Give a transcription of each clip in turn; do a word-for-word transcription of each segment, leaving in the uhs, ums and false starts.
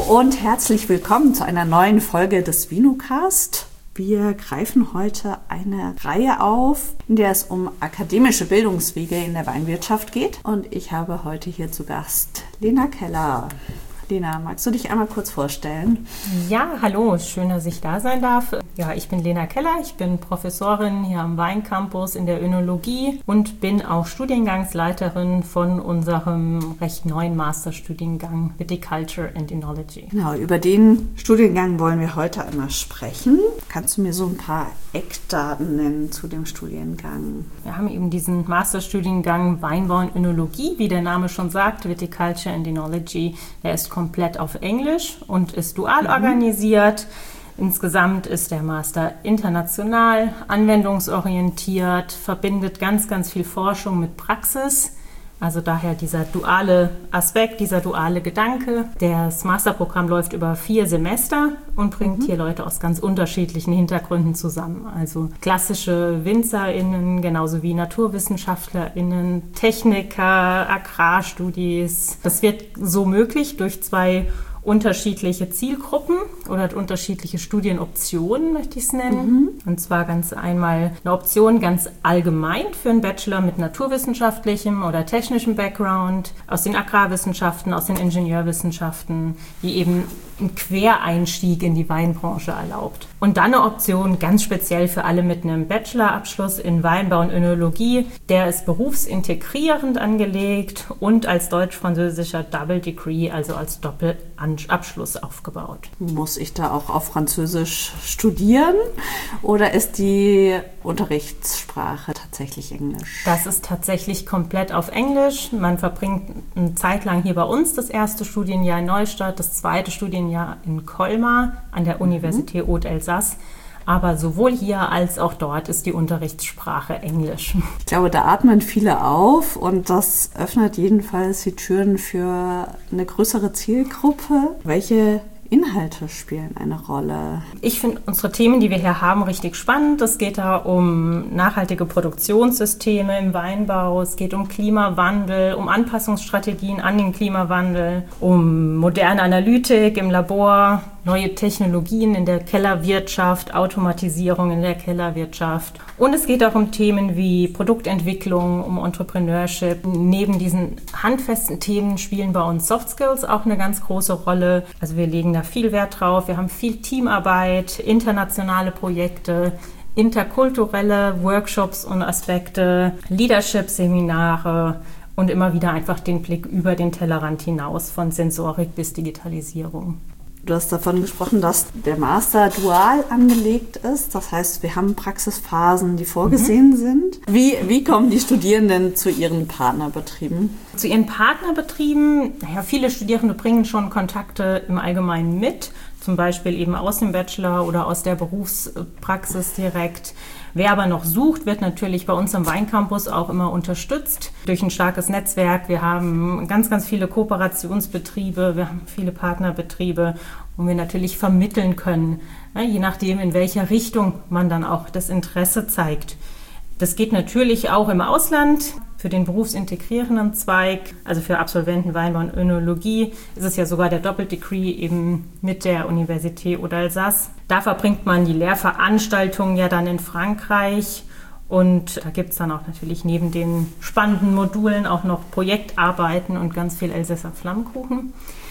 und herzlich willkommen zu einer neuen Folge des Vinocast. Wir greifen heute eine Reihe auf, in der es um akademische Bildungswege in der Weinwirtschaft geht. Und ich habe heute hier zu Gast Lena Keller. Lena, magst du dich einmal kurz vorstellen? Ja, hallo, schön, dass ich da sein darf. Ja, ich bin Lena Keller, ich bin Professorin hier am Weincampus in der Önologie und bin auch Studiengangsleiterin von unserem recht neuen Masterstudiengang Viticulture and Enology. Genau, über den Studiengang wollen wir heute einmal sprechen. Kannst du mir so ein paar Eckdaten nennen zu dem Studiengang? Wir haben eben diesen Masterstudiengang Weinbau und Önologie, wie der Name schon sagt, Viticulture and Enology. Der ist komplett auf Englisch und ist dual mhm. organisiert. Insgesamt ist der Master international, anwendungsorientiert, verbindet ganz, ganz viel Forschung mit Praxis. Also daher dieser duale Aspekt, dieser duale Gedanke. Das Masterprogramm läuft über vier Semester und bringt mhm. hier Leute aus ganz unterschiedlichen Hintergründen zusammen. Also klassische WinzerInnen, genauso wie NaturwissenschaftlerInnen, Techniker, Agrarstudis. Das wird so möglich durch zwei unterschiedliche Zielgruppen oder unterschiedliche Studienoptionen, möchte ich es nennen. Mhm. Und zwar ganz einmal eine Option ganz allgemein für einen Bachelor mit naturwissenschaftlichem oder technischem Background, aus den Agrarwissenschaften, aus den Ingenieurwissenschaften, die eben einen Quereinstieg in die Weinbranche erlaubt. Und dann eine Option ganz speziell für alle mit einem Bachelorabschluss in Weinbau und Önologie. Der ist berufsintegrierend angelegt und als deutsch-französischer Double Degree, also als Doppelabschluss aufgebaut. Muss ich da auch auf Französisch studieren oder ist die Unterrichtssprache tatsächlich Englisch? Das ist tatsächlich komplett auf Englisch. Man verbringt eine Zeit lang hier bei uns das erste Studienjahr in Neustadt, das zweite Studienjahr in Colmar an der Universität mhm. Haute-Alsace. Aber sowohl hier als auch dort ist die Unterrichtssprache Englisch. Ich glaube, da atmen viele auf und das öffnet jedenfalls die Türen für eine größere Zielgruppe. Welche Inhalte spielen eine Rolle? Ich finde unsere Themen, die wir hier haben, richtig spannend. Es geht da um nachhaltige Produktionssysteme im Weinbau, es geht um Klimawandel, um Anpassungsstrategien an den Klimawandel, um moderne Analytik im Labor, neue Technologien in der Kellerwirtschaft, Automatisierung in der Kellerwirtschaft. Und es geht auch um Themen wie Produktentwicklung, um Entrepreneurship. Neben diesen handfesten Themen spielen bei uns Soft Skills auch eine ganz große Rolle. Also wir legen da viel Wert drauf. Wir haben viel Teamarbeit, internationale Projekte, interkulturelle Workshops und Aspekte, Leadership-Seminare und immer wieder einfach den Blick über den Tellerrand hinaus von Sensorik bis Digitalisierung. Du hast davon gesprochen, dass der Master dual angelegt ist. Das heißt, wir haben Praxisphasen, die vorgesehen mhm. sind. Wie, wie kommen die Studierenden zu ihren Partnerbetrieben? Zu ihren Partnerbetrieben, naja, viele Studierende bringen schon Kontakte im Allgemeinen mit. Zum Beispiel eben aus dem Bachelor oder aus der Berufspraxis direkt. Wer aber noch sucht, wird natürlich bei uns am Weincampus auch immer unterstützt durch ein starkes Netzwerk. Wir haben ganz, ganz viele Kooperationsbetriebe, wir haben viele Partnerbetriebe, wo wir natürlich vermitteln können, je nachdem, in welcher Richtung man dann auch das Interesse zeigt. Das geht natürlich auch im Ausland. Für den berufsintegrierenden Zweig, also für Absolventen Weinbau und Önologie, ist es ja sogar der Doppeldegree eben mit der Universität Haute-Alsace. Da verbringt man die Lehrveranstaltungen ja dann in Frankreich und da gibt es dann auch natürlich neben den spannenden Modulen auch noch Projektarbeiten und ganz viel Elsässer Flammkuchen.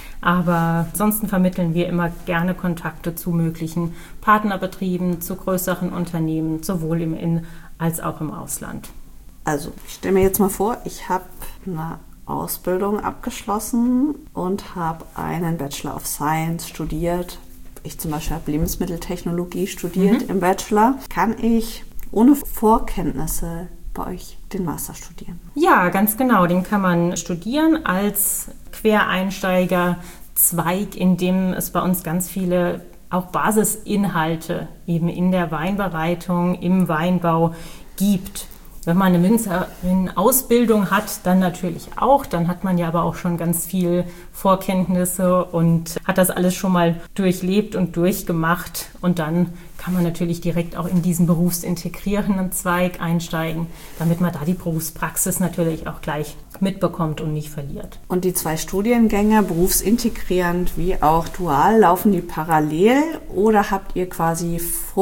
Aber ansonsten vermitteln wir immer gerne Kontakte zu möglichen Partnerbetrieben, zu größeren Unternehmen, sowohl im In- als auch im Ausland. Also, ich stelle mir jetzt mal vor, ich habe eine Ausbildung abgeschlossen und habe einen Bachelor of Science studiert. Ich zum Beispiel habe Lebensmitteltechnologie studiert mhm. im Bachelor. Kann ich ohne Vorkenntnisse bei euch den Master studieren? Ja, ganz genau. Den kann man studieren als Quereinsteiger-Zweig, in dem es bei uns ganz viele auch Basisinhalte eben in der Weinbereitung, im Weinbau gibt. Wenn man eine Winzerin-Ausbildung hat, dann natürlich auch. Dann hat man ja aber auch schon ganz viel Vorkenntnisse und hat das alles schon mal durchlebt und durchgemacht. Und dann kann man natürlich direkt auch in diesen berufsintegrierenden Zweig einsteigen, damit man da die Berufspraxis natürlich auch gleich mitbekommt und nicht verliert. Und die zwei Studiengänge, berufsintegrierend wie auch dual, laufen die parallel oder habt ihr quasi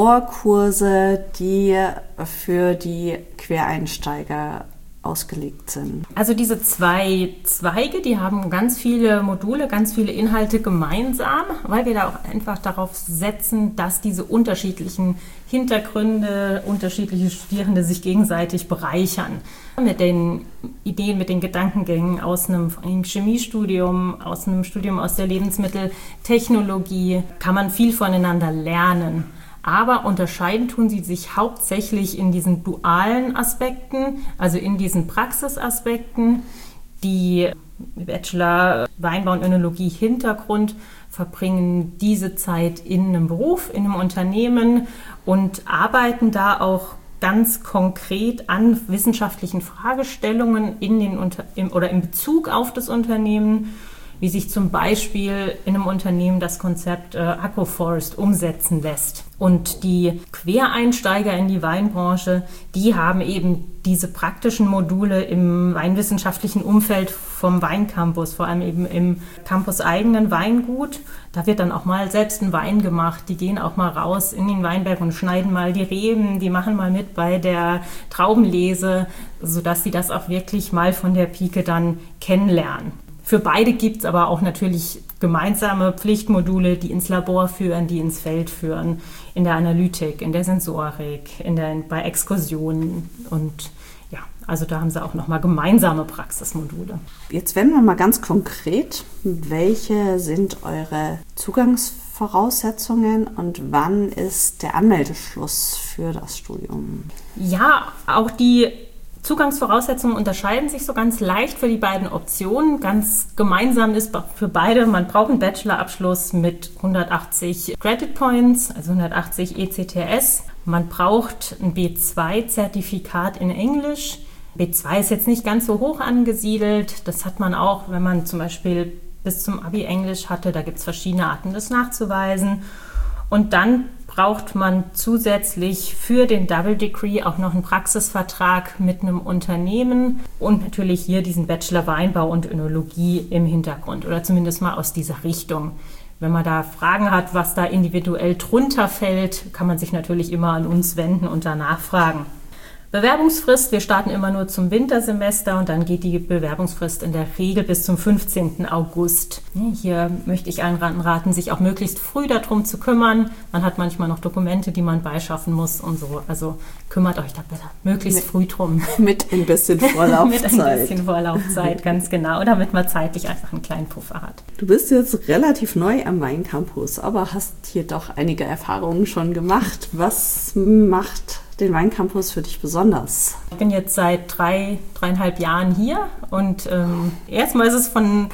Vorkurse, die für die Quereinsteiger ausgelegt sind? Also diese zwei Zweige, die haben ganz viele Module, ganz viele Inhalte gemeinsam, weil wir da auch einfach darauf setzen, dass diese unterschiedlichen Hintergründe, unterschiedliche Studierende sich gegenseitig bereichern. Mit den Ideen, mit den Gedankengängen aus einem Chemiestudium, aus einem Studium aus der Lebensmitteltechnologie kann man viel voneinander lernen. Aber unterscheiden tun sie sich hauptsächlich in diesen dualen Aspekten, also in diesen Praxisaspekten. Die Bachelor Weinbau und Önologie Hintergrund verbringen diese Zeit in einem Beruf, in einem Unternehmen und arbeiten da auch ganz konkret an wissenschaftlichen Fragestellungen in den Unter- im, oder in Bezug auf das Unternehmen, wie sich zum Beispiel in einem Unternehmen das Konzept äh, Agroforest umsetzen lässt. Und die Quereinsteiger in die Weinbranche, die haben eben diese praktischen Module im weinwissenschaftlichen Umfeld vom Weincampus, vor allem eben im campuseigenen Weingut. Da wird dann auch mal selbst ein Wein gemacht. Die gehen auch mal raus in den Weinberg und schneiden mal die Reben. Die machen mal mit bei der Traubenlese, sodass sie das auch wirklich mal von der Pike dann kennenlernen. Für beide gibt es aber auch natürlich gemeinsame Pflichtmodule, die ins Labor führen, die ins Feld führen, in der Analytik, in der Sensorik, in der, bei Exkursionen und ja, also da haben sie auch nochmal gemeinsame Praxismodule. Jetzt werden wir mal ganz konkret. Welche sind eure Zugangsvoraussetzungen und wann ist der Anmeldeschluss für das Studium? Ja, auch die Zugangsvoraussetzungen unterscheiden sich so ganz leicht für die beiden Optionen. Ganz gemeinsam ist für beide, man braucht einen Bachelorabschluss mit hundertachtzig Credit Points, also hundertachtzig E C T S. Man braucht ein B zwei Zertifikat in Englisch. B zwei ist jetzt nicht ganz so hoch angesiedelt. Das hat man auch, wenn man zum Beispiel bis zum Abi Englisch hatte. Da gibt es verschiedene Arten, das nachzuweisen. Und dann braucht man zusätzlich für den Double Degree auch noch einen Praxisvertrag mit einem Unternehmen und natürlich hier diesen Bachelor Weinbau und Önologie im Hintergrund oder zumindest mal aus dieser Richtung. Wenn man da Fragen hat, was da individuell drunter fällt, kann man sich natürlich immer an uns wenden und danach fragen. Bewerbungsfrist, wir starten immer nur zum Wintersemester und dann geht die Bewerbungsfrist in der Regel bis zum fünfzehnten August. Hier möchte ich allen raten, sich auch möglichst früh darum zu kümmern. Man hat manchmal noch Dokumente, die man beischaffen muss und so. Also kümmert euch da bitte möglichst mit, früh drum. Mit ein bisschen Vorlaufzeit. Mit ein bisschen Vorlaufzeit, ganz genau, damit man zeitlich einfach einen kleinen Puffer hat. Du bist jetzt relativ neu am Weincampus, aber hast hier doch einige Erfahrungen schon gemacht. Was macht den Weincampus für dich besonders? Ich bin jetzt seit drei, dreieinhalb Jahren hier und ähm, erstmal ist es von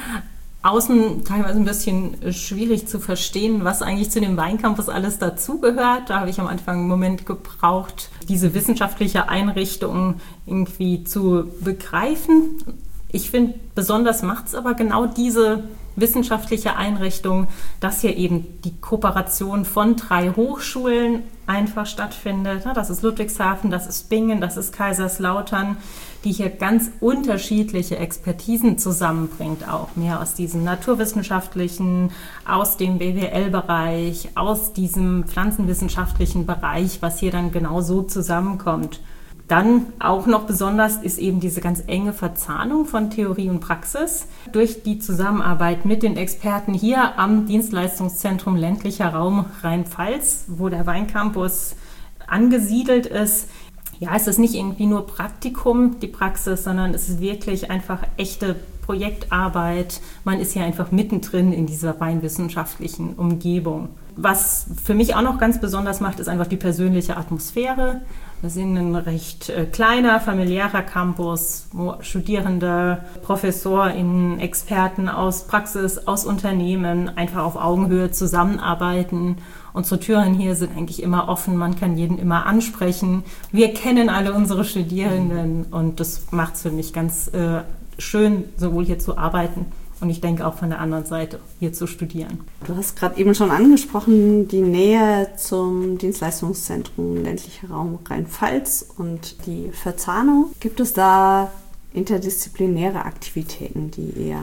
außen teilweise ein bisschen schwierig zu verstehen, was eigentlich zu dem Weincampus alles dazugehört. Da habe ich am Anfang einen Moment gebraucht, diese wissenschaftliche Einrichtung irgendwie zu begreifen. Ich finde, besonders macht es aber genau diese wissenschaftliche Einrichtung, dass hier eben die Kooperation von drei Hochschulen einfach stattfindet. Das ist Ludwigshafen, das ist Bingen, das ist Kaiserslautern, die hier ganz unterschiedliche Expertisen zusammenbringt, auch mehr aus diesem naturwissenschaftlichen, aus dem B W L-Bereich, aus diesem pflanzenwissenschaftlichen Bereich, was hier dann genau so zusammenkommt. Dann auch noch besonders ist eben diese ganz enge Verzahnung von Theorie und Praxis durch die Zusammenarbeit mit den Experten hier am Dienstleistungszentrum ländlicher Raum Rheinpfalz, wo der Weincampus angesiedelt ist. Ja, es ist nicht irgendwie nur Praktikum, die Praxis, sondern es ist wirklich einfach echte Projektarbeit. Man ist hier einfach mittendrin in dieser weinwissenschaftlichen Umgebung. Was für mich auch noch ganz besonders macht, ist einfach die persönliche Atmosphäre. Wir sind ein recht äh, kleiner, familiärer Campus, wo Studierende, ProfessorInnen, Experten aus Praxis, aus Unternehmen einfach auf Augenhöhe zusammenarbeiten. Unsere Türen hier sind eigentlich immer offen, man kann jeden immer ansprechen. Wir kennen alle unsere Studierenden und das macht es für mich ganz äh, schön, sowohl hier zu arbeiten und ich denke auch von der anderen Seite hier zu studieren. Du hast gerade eben schon angesprochen, die Nähe zum Dienstleistungszentrum ländlicher Raum Rheinpfalz und die Verzahnung. Gibt es da interdisziplinäre Aktivitäten, die ihr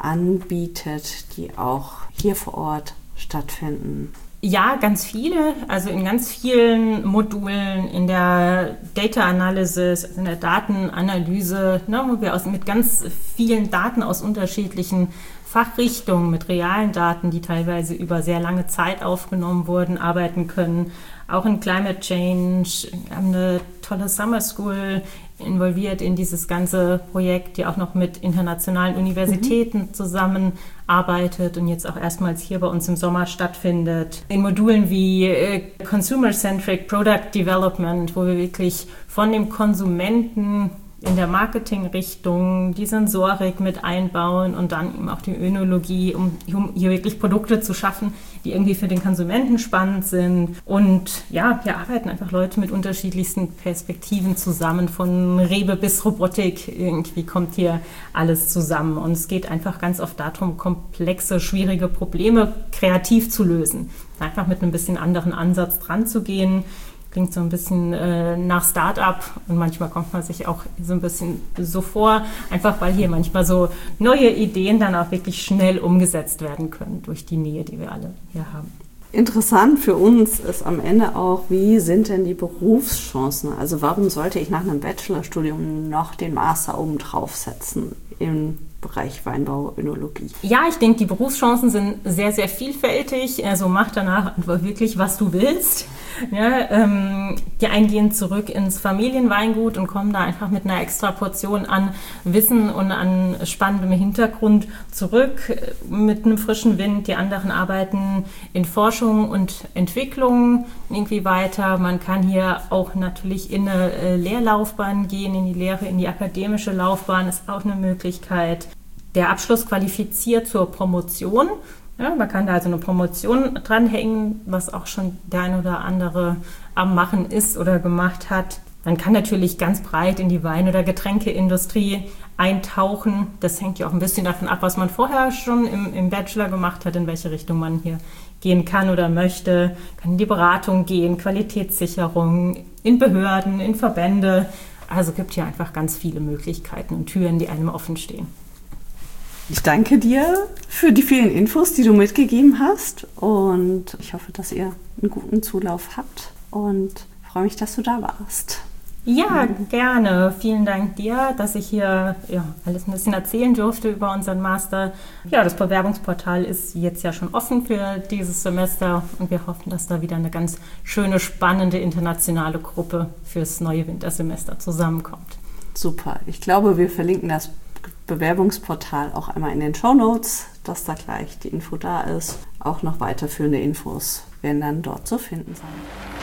anbietet, die auch hier vor Ort stattfinden? Ja, ganz viele. Also in ganz vielen Modulen in der Data Analysis, also in der Datenanalyse, ne, wo wir aus, mit ganz vielen Daten aus unterschiedlichen Fachrichtungen, mit realen Daten, die teilweise über sehr lange Zeit aufgenommen wurden, arbeiten können. Auch in Climate Change, wir haben eine tolle Summer School involviert in dieses ganze Projekt, die auch noch mit internationalen Universitäten mhm. zusammenarbeitet und jetzt auch erstmals hier bei uns im Sommer stattfindet. In Modulen wie äh, Consumer-Centric Product Development, wo wir wirklich von dem Konsumenten in der Marketingrichtung die Sensorik mit einbauen und dann eben auch die Önologie, um, um hier wirklich Produkte zu schaffen, die irgendwie für den Konsumenten spannend sind. Und ja, hier arbeiten einfach Leute mit unterschiedlichsten Perspektiven zusammen, von Rewe bis Robotik. Irgendwie kommt hier alles zusammen. Und es geht einfach ganz oft darum, komplexe, schwierige Probleme kreativ zu lösen. Einfach mit einem bisschen anderen Ansatz dran zu gehen. Klingt so ein bisschen äh, nach Start-up und manchmal kommt man sich auch so ein bisschen so vor, einfach weil hier manchmal so neue Ideen dann auch wirklich schnell umgesetzt werden können durch die Nähe, die wir alle hier haben. Interessant für uns ist am Ende auch, wie sind denn die Berufschancen? Also warum sollte ich nach einem Bachelorstudium noch den Master oben drauf setzen im Bereich Weinbau, Önologie? Ja, ich denke, die Berufschancen sind sehr, sehr vielfältig. Also mach danach einfach wirklich, was du willst. Ja, ähm, die einen gehen zurück ins Familienweingut und kommen da einfach mit einer extra Portion an Wissen und an spannendem Hintergrund zurück mit einem frischen Wind. Die anderen arbeiten in Forschung und Entwicklung irgendwie weiter. Man kann hier auch natürlich in eine äh, Lehrlaufbahn gehen, in die Lehre, in die akademische Laufbahn ist auch eine Möglichkeit. Der Abschluss qualifiziert zur Promotion. Ja, man kann da also eine Promotion dranhängen, was auch schon der ein oder andere am Machen ist oder gemacht hat. Man kann natürlich ganz breit in die Wein- oder Getränkeindustrie eintauchen. Das hängt ja auch ein bisschen davon ab, was man vorher schon im, im Bachelor gemacht hat, in welche Richtung man hier gehen kann oder möchte. Kann in die Beratung gehen, Qualitätssicherung, in Behörden, in Verbände. Also gibt hier einfach ganz viele Möglichkeiten und Türen, die einem offen stehen. Ich danke dir für die vielen Infos, die du mitgegeben hast und ich hoffe, dass ihr einen guten Zulauf habt und freue mich, dass du da warst. Ja, gerne. Vielen Dank dir, dass ich hier ja, alles ein bisschen erzählen durfte über unseren Master. Ja, das Bewerbungsportal ist jetzt ja schon offen für dieses Semester und wir hoffen, dass da wieder eine ganz schöne, spannende internationale Gruppe fürs neue Wintersemester zusammenkommt. Super. Ich glaube, wir verlinken das Bewerbungsportal auch einmal in den Shownotes, dass da gleich die Info da ist. Auch noch weiterführende Infos werden dann dort zu finden sein.